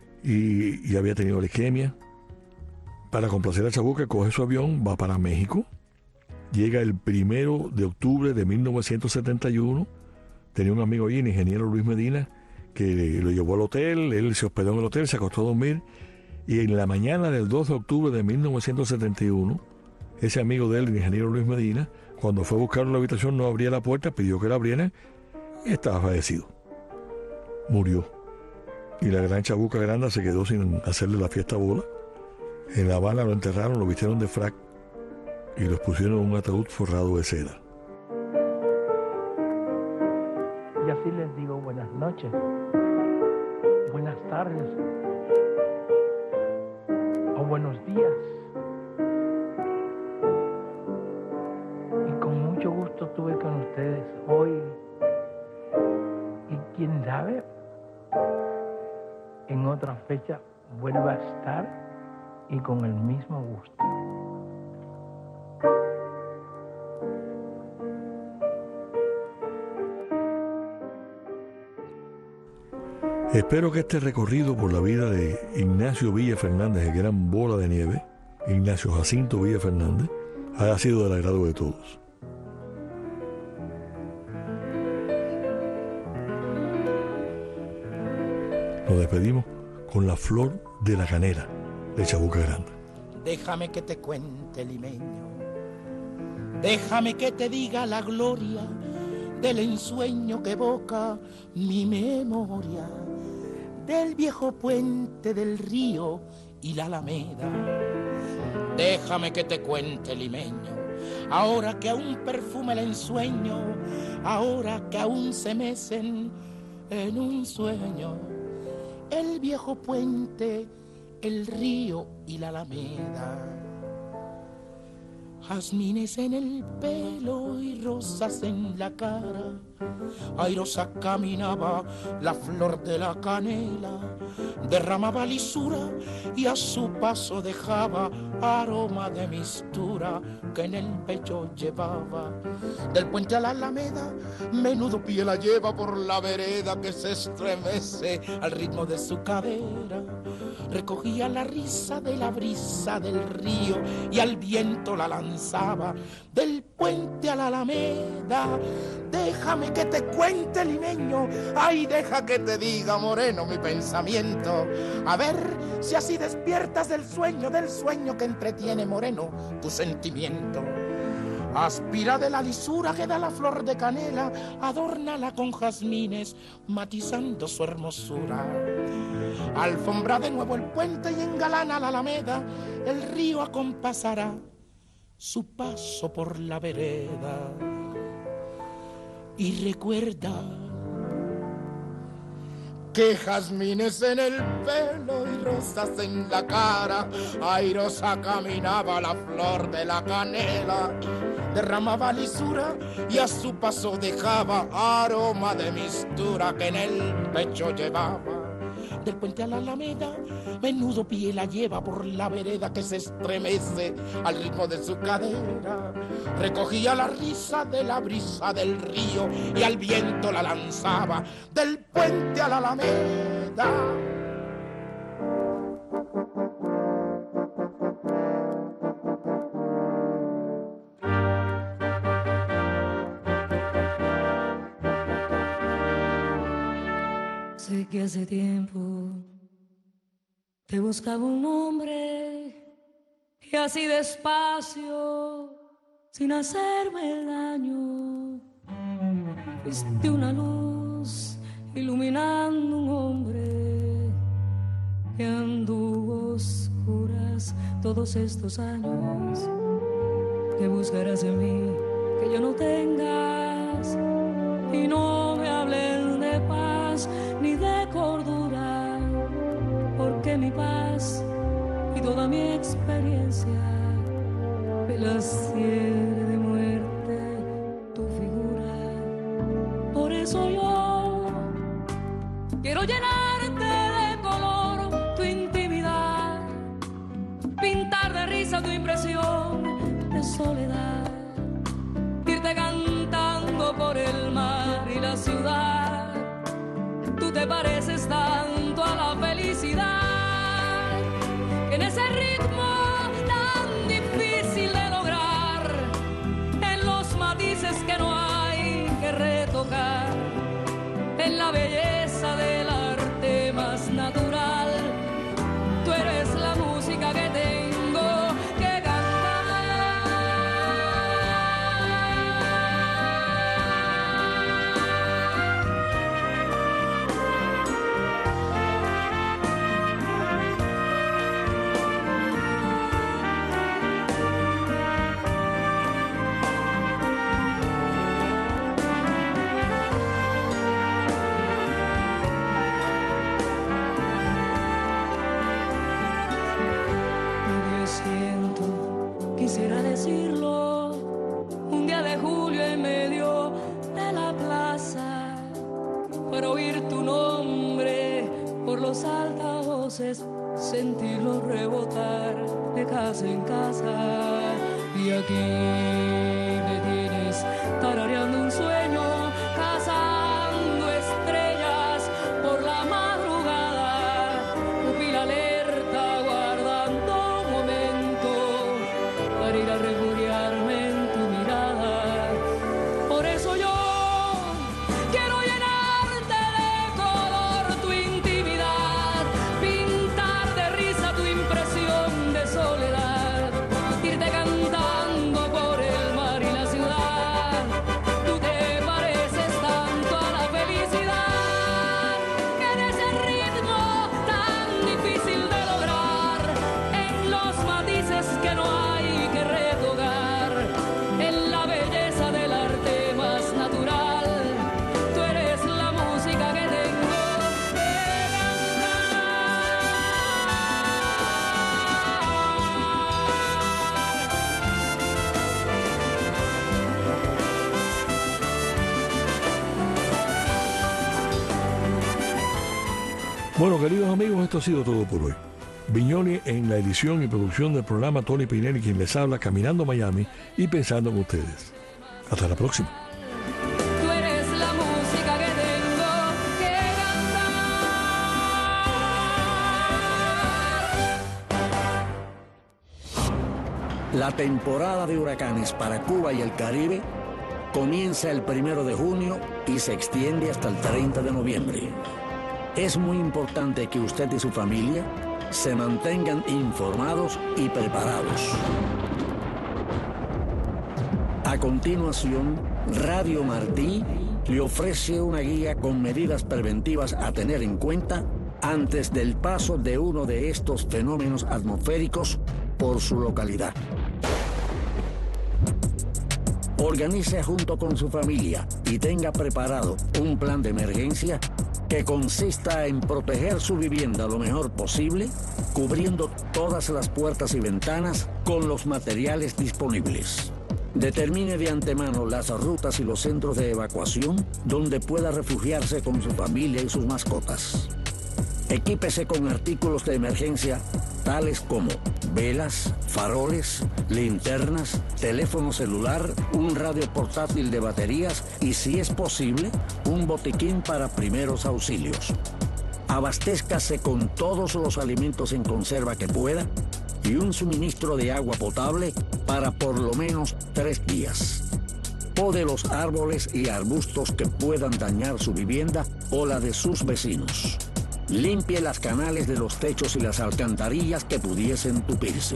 y, y había tenido la isquemia. Para complacer a Chabuca, coge su avión, va para México. Llega el primero de octubre de mil novecientos setenta y uno. Tenía un amigo allí, el ingeniero Luis Medina, que lo llevó al hotel. Él se hospedó en el hotel, se acostó a dormir. Y en la mañana del dos de octubre de mil novecientos setenta y uno, ese amigo de él, el ingeniero Luis Medina, cuando fue a buscarlo en la habitación, no abría la puerta, pidió que la abrieran y estaba fallecido. Murió. Y la gran Chabuca Granda se quedó sin hacerle la fiesta a Bola. En La Habana lo enterraron, lo vistieron de frac y los pusieron en un ataúd forrado de seda. Y así les digo buenas noches, buenas tardes o buenos días. Y con mucho fecha vuelva a estar y con el mismo gusto. Espero que este recorrido por la vida de Ignacio Villa Fernández, el gran bola de nieve, Ignacio Jacinto Villa Fernández, haya sido del agrado de todos. Nos despedimos con La Flor de la Canela de Chabuca Grande. Déjame que te cuente, limeño, déjame que te diga la gloria del ensueño que evoca mi memoria, del viejo puente del río y la alameda. Déjame que te cuente, limeño, ahora que aún perfuma el ensueño, ahora que aún se mecen en un sueño, el viejo puente, el río y la alameda. Jazmines en el pelo y rosas en la cara, airosa caminaba la flor de la canela, derramaba lisura y a su paso dejaba aroma de mistura que en el pecho llevaba. Del puente a la alameda, menudo pie la lleva por la vereda que se estremece al ritmo de su cadera. Recogía la risa de la brisa del río y al viento la lanzaba del puente a la alameda. Déjame que te cuente, limeño, ay, deja que te diga, moreno, mi pensamiento. A ver si así despiertas del sueño, del sueño que entretiene, moreno, tu sentimiento. Aspira de la lisura que da la flor de canela, adórnala con jazmines, matizando su hermosura. Alfombra de nuevo el puente y engalana la alameda, el río acompasará su paso por la vereda. Y recuerda que jazmines en el pelo y rosas en la cara, airosa caminaba la flor de la canela, derramaba lisura y a su paso dejaba aroma de mistura que en el pecho llevaba. Del puente a la alameda, menudo pie la lleva por la vereda que se estremece al ritmo de su cadera. Recogía la risa de la brisa del río y al viento la lanzaba del puente a la alameda. Sé que hace tiempo te buscaba un hombre y así despacio, sin hacerme daño, fuiste una luz iluminando un hombre que anduvo oscuras todos estos años. Que buscarás en mí que yo no tengas y no me hables de paz ni de cordura, porque mi paz y toda mi experiencia me las tiene de muerte tu figura. Por eso yo quiero llenarte de color tu intimidad, pintar de risa tu impresión de soledad, irte cantando por el mar y la ciudad. Tú te pareces tanto a la felicidad, que en ese ritmo tan difícil de lograr, en los matices que no hay que retocar, en la belleza del arte más natural, tú eres la música que tengo que cantar. Quisiera decirlo un día de julio en medio de la plaza, para oír tu nombre por los altavoces entonces sentirlo rebotar de casa en casa. Y aquí me tienes tarareando un sueño, cazando estrellas por la madrugada, pupila alerta, guardando un momento para ir a refugiarme en tu mirada. Por eso yo quiero llenarte de color tu intimidad, pintar de risa tu impresión de soledad, irte cantando por el mar y la ciudad. Tú te pareces tanto a la felicidad, que en ese ritmo tan difícil de lograr, en los matices que no hay que retocar, en la belleza del arte más natural, tú eres la música que tengo que cantar. Bueno, queridos amigos, esto ha sido todo por hoy. Viñoli en la edición y producción del programa, Tony Pinelli quien les habla, caminando Miami y pensando en ustedes. Hasta la próxima. Tú eres la música que tengo que cantar. La temporada de huracanes para Cuba y el Caribe comienza el primero de junio y se extiende hasta el treinta de noviembre. Es muy importante que usted y su familia se mantengan informados y preparados. A continuación, Radio Martí le ofrece una guía con medidas preventivas a tener en cuenta antes del paso de uno de estos fenómenos atmosféricos por su localidad. Organice junto con su familia y tenga preparado un plan de emergencia que consista en proteger su vivienda lo mejor posible, cubriendo todas las puertas y ventanas con los materiales disponibles. Determine de antemano las rutas y los centros de evacuación donde pueda refugiarse con su familia y sus mascotas. Equípese con artículos de emergencia tales como velas, faroles, linternas, teléfono celular, un radio portátil de baterías y, si es posible, un botiquín para primeros auxilios. Abastézcase con todos los alimentos en conserva que pueda y un suministro de agua potable para por lo menos tres días. Pode los árboles y arbustos que puedan dañar su vivienda o la de sus vecinos. Limpie las canales de los techos y las alcantarillas que pudiesen tupirse.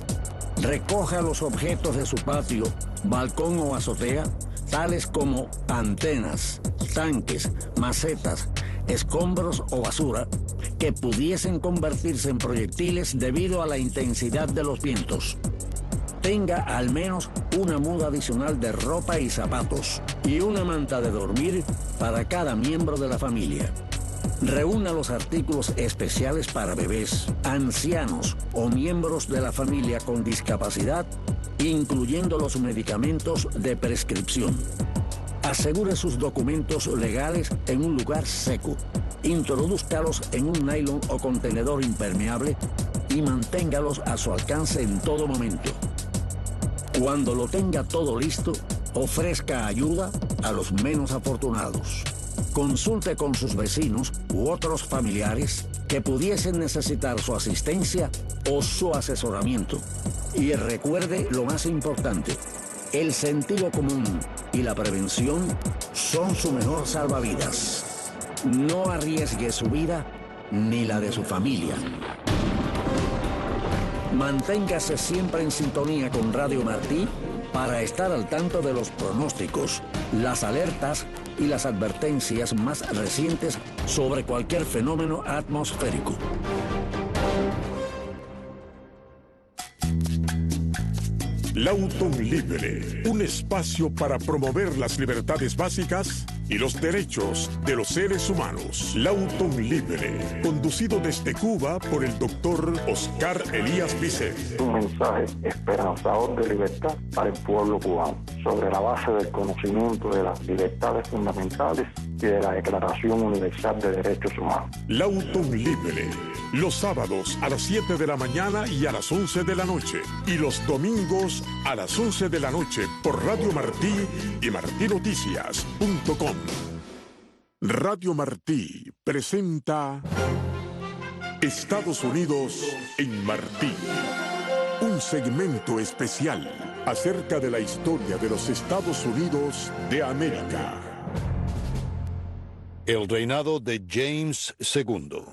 Recoja los objetos de su patio, balcón o azotea, tales como antenas, tanques, macetas, escombros o basura, que pudiesen convertirse en proyectiles debido a la intensidad de los vientos. Tenga al menos una muda adicional de ropa y zapatos y una manta de dormir para cada miembro de la familia. Reúna los artículos especiales para bebés, ancianos o miembros de la familia con discapacidad, incluyendo los medicamentos de prescripción. Asegure sus documentos legales en un lugar seco. Introdúzcalos en un nylon o contenedor impermeable y manténgalos a su alcance en todo momento. Cuando lo tenga todo listo, ofrezca ayuda a los menos afortunados. Consulte con sus vecinos u otros familiares que pudiesen necesitar su asistencia o su asesoramiento. Y recuerde lo más importante: el sentido común y la prevención son su mejor salvavidas. No arriesgue su vida ni la de su familia. Manténgase siempre en sintonía con Radio Martí para estar al tanto de los pronósticos, las alertas y las advertencias más recientes sobre cualquier fenómeno atmosférico. Lautun Libre, un espacio para promover las libertades básicas y los derechos de los seres humanos. Lautun Libre, conducido desde Cuba por el doctor Oscar Elías Bisset. Un mensaje esperanzador de libertad para el pueblo cubano, sobre la base del conocimiento de las libertades fundamentales y de la Declaración Universal de Derechos Humanos. Lauton Libre, los sábados a las siete de la mañana y a las once de la noche, y los domingos a las once de la noche por Radio Martí y martí noticias punto com. Radio Martí presenta Estados Unidos en Martí, un segmento especial acerca de la historia de los Estados Unidos de América. El reinado de James segundo.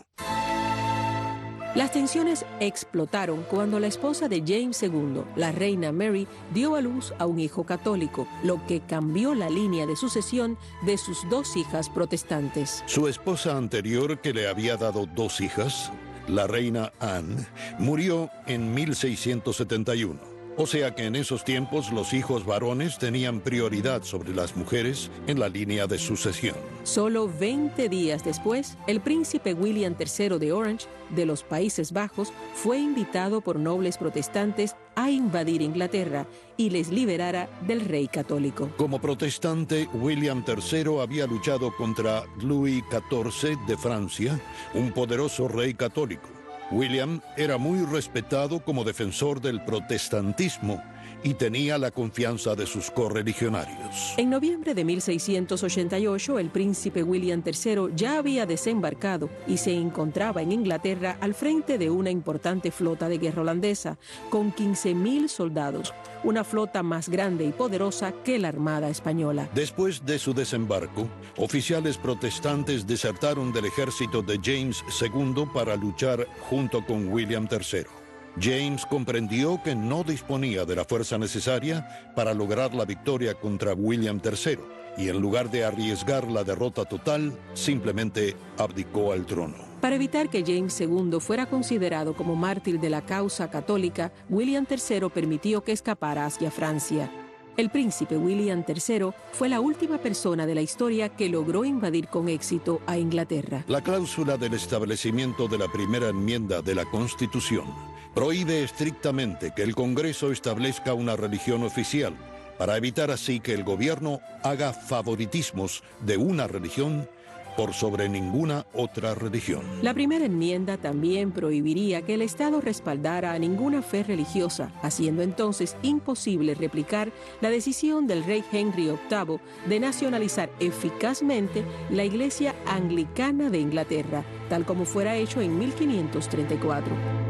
Las tensiones explotaron cuando la esposa de James segundo, la reina Mary, dio a luz a un hijo católico, lo que cambió la línea de sucesión de sus dos hijas protestantes. Su esposa anterior, que le había dado dos hijas, la reina Anne, murió en mil seiscientos setenta y uno. O sea que en esos tiempos los hijos varones tenían prioridad sobre las mujeres en la línea de sucesión. Solo veinte días después, el príncipe William tercero de Orange, de los Países Bajos, fue invitado por nobles protestantes a invadir Inglaterra y les liberara del rey católico. Como protestante, William tercero había luchado contra Louis catorce de Francia, un poderoso rey católico. William era muy respetado como defensor del protestantismo y tenía la confianza de sus correligionarios. En noviembre de mil seiscientos ochenta y ocho, el príncipe William tercero ya había desembarcado y se encontraba en Inglaterra al frente de una importante flota de guerra holandesa, con quince mil soldados, una flota más grande y poderosa que la Armada Española. Después de su desembarco, oficiales protestantes desertaron del ejército de James segundo para luchar junto con William tercero. James comprendió que no disponía de la fuerza necesaria para lograr la victoria contra William tercero y en lugar de arriesgar la derrota total, simplemente abdicó al trono. Para evitar que James segundo fuera considerado como mártir de la causa católica, William tercero permitió que escapara hacia Francia. El príncipe William tercero fue la última persona de la historia que logró invadir con éxito a Inglaterra. La cláusula del establecimiento de la primera enmienda de la Constitución prohíbe estrictamente que el Congreso establezca una religión oficial, para evitar así que el gobierno haga favoritismos de una religión por sobre ninguna otra religión. La primera enmienda también prohibiría que el Estado respaldara a ninguna fe religiosa, haciendo entonces imposible replicar la decisión del rey Henry octavo de nacionalizar eficazmente la Iglesia Anglicana de Inglaterra, tal como fuera hecho en mil quinientos treinta y cuatro.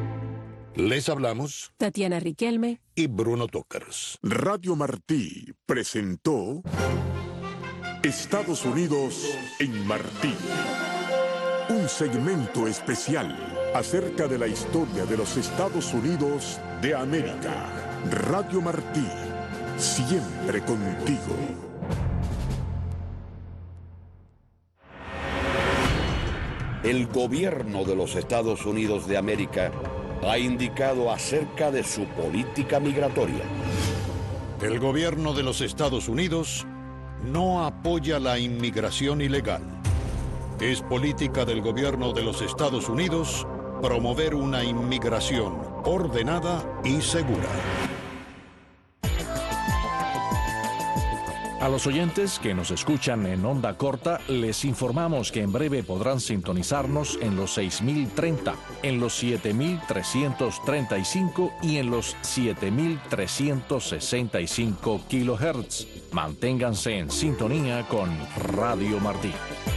Les hablamos Tatiana Riquelme y Bruno Tokers. Radio Martí presentó Estados Unidos en Martí, un segmento especial acerca de la historia de los Estados Unidos de América. Radio Martí, siempre contigo. El gobierno de los Estados Unidos de América ha indicado acerca de su política migratoria. El gobierno de los Estados Unidos no apoya la inmigración ilegal. Es política del gobierno de los Estados Unidos promover una inmigración ordenada y segura. A los oyentes que nos escuchan en onda corta, les informamos que en breve podrán sintonizarnos en los seis mil treinta, en los siete mil trescientos treinta y cinco y en los siete mil trescientos sesenta y cinco kilohertz. Manténganse en sintonía con Radio Martí.